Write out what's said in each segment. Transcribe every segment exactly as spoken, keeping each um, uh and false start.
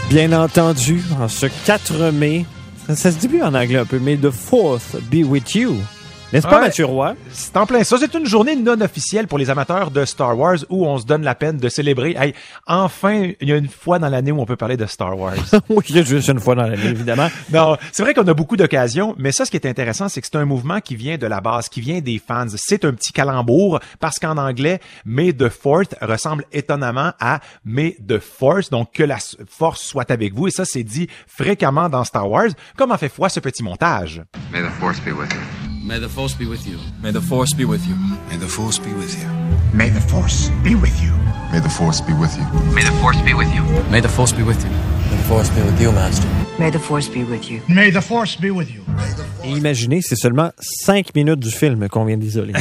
Bien entendu, en ce quatre mai, ça, ça se dit plus en anglais un peu, mais the fourth be with you. N'est-ce pas, ouais, Mathieu Roy? C'est en plein ça. C'est une journée non officielle pour les amateurs de Star Wars où on se donne la peine de célébrer. Hey, enfin, il y a une fois dans l'année où on peut parler de Star Wars. Oui, juste une fois dans l'année, évidemment. Non, c'est vrai qu'on a beaucoup d'occasions, mais ça, ce qui est intéressant, c'est que c'est un mouvement qui vient de la base, qui vient des fans. C'est un petit calembour parce qu'en anglais, May the fourth ressemble étonnamment à May the Force, donc que la force soit avec vous. Et ça, c'est dit fréquemment dans Star Wars, comme en fait foi ce petit montage. May the Force be with you. May the Force be with you. May the Force be with you. May the Force be with you. May the Force be with you. May the Force be with you. May the Force be with you. May the Force be with you. May the Force be with you, Master. May the Force be with you. May the Force be with you. Et imaginez, c'est seulement cinq minutes du film qu'on vient d'isoler.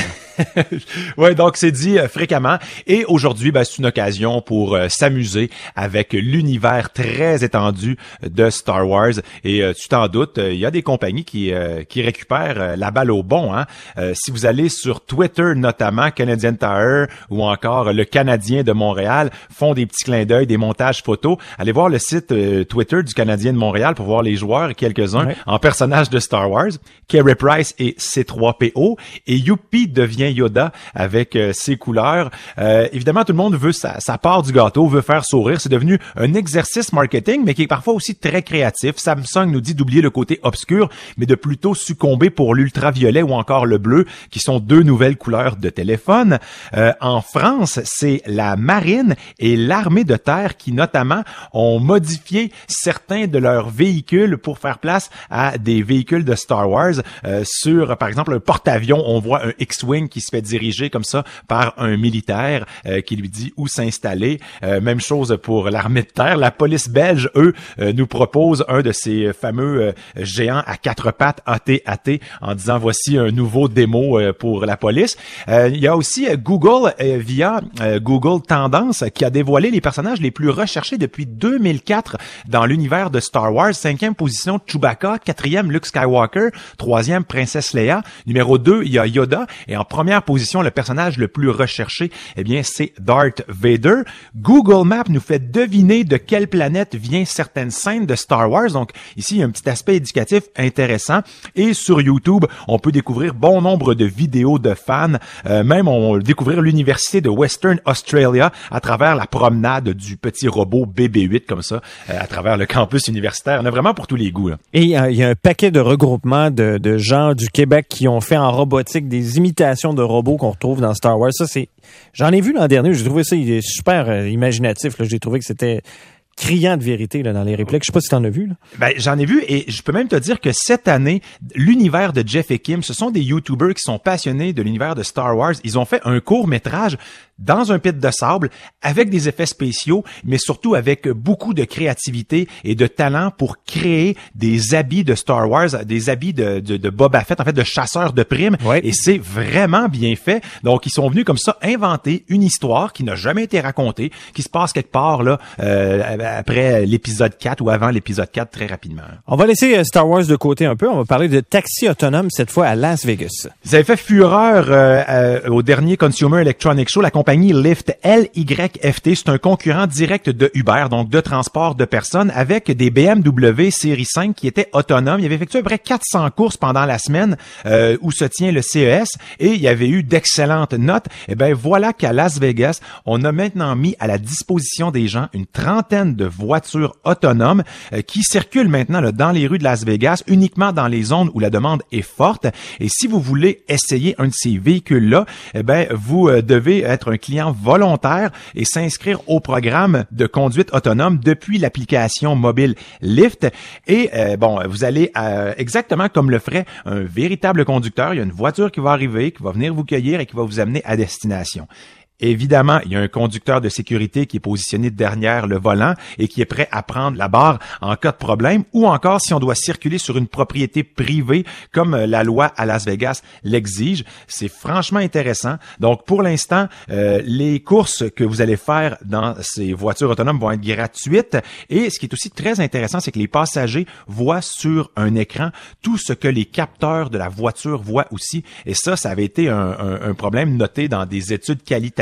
Ouais, donc c'est dit euh, fréquemment. Et aujourd'hui, ben, c'est une occasion pour euh, s'amuser avec l'univers très étendu de Star Wars. Et euh, tu t'en doutes, il euh, y a des compagnies qui euh, qui récupèrent euh, la balle au bon. Hein. Euh, si vous allez sur Twitter, notamment Canadian Tire ou encore le Canadien de Montréal font des petits clins d'œil, des montages photos. Allez voir le site euh, Twitter du Canadien de Montréal pour voir les joueurs, quelques-uns ouais. en personnages de Star Wars. Carey Price et C trois P O. Et Youpi devient Yoda avec euh, ses couleurs. Euh, évidemment, tout le monde veut sa, sa part du gâteau, veut faire sourire. C'est devenu un exercice marketing, mais qui est parfois aussi très créatif. Samsung nous dit d'oublier le côté obscur, mais de plutôt succomber pour l'ultraviolet ou encore le bleu, qui sont deux nouvelles couleurs de téléphone. Euh, en France, c'est la marine et l'armée de terre qui, notamment, ont modifié certains de leurs véhicules pour faire place à des véhicules de Star Wars. Euh, sur, par exemple, un porte-avions, on voit un X-Wing qui se fait diriger comme ça par un militaire euh, qui lui dit où s'installer. Euh, même chose pour l'armée de terre. La police belge, eux, euh, nous propose un de ces fameux euh, géants à quatre pattes A T A T en disant voici un nouveau démo euh, pour la police. Euh, il y a aussi euh, Google euh, via euh, Google Tendance qui a dévoilé les personnages les plus recherchés depuis deux mille quatre dans l'univers de Star Wars. Cinquième position, Chewbacca. Quatrième, Luke Skywalker. Troisième, Princesse Leia. Numéro deux, il y a Yoda. Et en première position, le personnage le plus recherché, eh bien, c'est Darth Vader. Google Maps nous fait deviner de quelle planète vient certaines scènes de Star Wars. Donc, ici, il y a un petit aspect éducatif intéressant. Et sur YouTube, on peut découvrir bon nombre de vidéos de fans. Euh, même, on va découvrir l'université de Western Australia à travers la promenade du petit robot B B huit, comme ça, euh, à travers le campus universitaire. On a vraiment pour tous les goûts, là. Et il euh, y a un paquet de regroupements de, de gens du Québec qui ont fait en robotique des imitations de robots qu'on retrouve dans Star Wars. Ça, c'est, j'en ai vu l'an dernier. J'ai trouvé ça super euh, imaginatif. Là. J'ai trouvé que c'était criant de vérité là, dans les répliques. Je sais pas si t'en as vu. Là. Ben, j'en ai vu et je peux même te dire que cette année, l'univers de Jeff et Kim, ce sont des YouTubers qui sont passionnés de l'univers de Star Wars. Ils ont fait un court-métrage dans un pit de sable avec des effets spéciaux, mais surtout avec beaucoup de créativité et de talent pour créer des habits de Star Wars, des habits de, de, de Boba Fett, en fait, de chasseurs de primes. Ouais. Et c'est vraiment bien fait. Donc, ils sont venus comme ça inventer une histoire qui n'a jamais été racontée, qui se passe quelque part là euh, après l'épisode quatre ou avant l'épisode quatre très rapidement. On va laisser Star Wars de côté un peu. On va parler de taxi autonome cette fois à Las Vegas. Vous avez fait fureur euh, euh, au dernier Consumer Electronics Show, la compagnie Lyft, L Y F T, c'est un concurrent direct de Uber, donc de transport de personnes, avec des B M W série cinq qui étaient autonomes. Il avait effectué à peu près quatre cents courses pendant la semaine euh, où se tient le C E S et il y avait eu d'excellentes notes. Et ben voilà qu'à Las Vegas, on a maintenant mis à la disposition des gens une trentaine de voitures autonomes euh, qui circulent maintenant là, dans les rues de Las Vegas, uniquement dans les zones où la demande est forte. Et si vous voulez essayer un de ces véhicules-là, eh ben vous euh, devez être un client volontaire et s'inscrire au programme de conduite autonome depuis l'application mobile Lyft. Et euh, bon, vous allez euh, exactement comme le ferait un véritable conducteur. Il y a une voiture qui va arriver, qui va venir vous cueillir et qui va vous amener à destination. Évidemment, il y a un conducteur de sécurité qui est positionné derrière le volant et qui est prêt à prendre la barre en cas de problème ou encore si on doit circuler sur une propriété privée comme la loi à Las Vegas l'exige. C'est franchement intéressant. Donc, pour l'instant, euh, les courses que vous allez faire dans ces voitures autonomes vont être gratuites et ce qui est aussi très intéressant, c'est que les passagers voient sur un écran tout ce que les capteurs de la voiture voient aussi et ça, ça avait été un, un, un problème noté dans des études qualitatives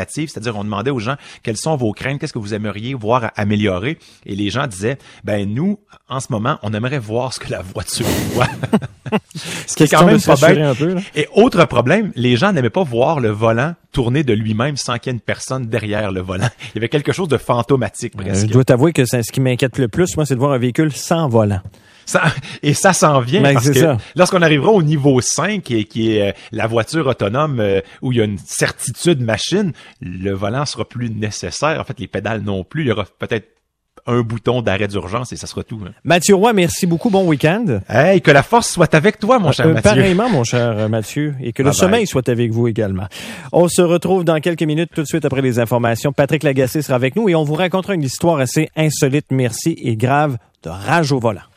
négatives, c'est-à-dire on demandait aux gens quelles sont vos craintes, qu'est-ce que vous aimeriez voir améliorer, et les gens disaient, ben nous, en ce moment, on aimerait voir ce que la voiture voit. Ce qui est quand même pas bête. Peu, et autre problème, les gens n'aimaient pas voir le volant tourner de lui-même sans qu'il y ait une personne derrière le volant. Il y avait quelque chose de fantomatique presque. Euh, je dois t'avouer que c'est ce qui m'inquiète le plus, moi, c'est de voir un véhicule sans volant. Ça, et ça s'en vient ben, parce que ça. Lorsqu'on arrivera au niveau cinq, et qui est euh, la voiture autonome euh, où il y a une certitude machine, le volant sera plus nécessaire. En fait, les pédales non plus. Il y aura peut-être un bouton d'arrêt d'urgence et ça sera tout. Hein. Mathieu Roy, merci beaucoup. Bon week-end. Hey, que la force soit avec toi, mon cher euh, Mathieu. Pareillement, mon cher Mathieu. Et que bye le bye. sommeil soit avec vous également. On se retrouve dans quelques minutes, tout de suite après les informations. Patrick Lagacé sera avec nous et on vous racontera une histoire assez insolite, merci, et grave de rage au volant.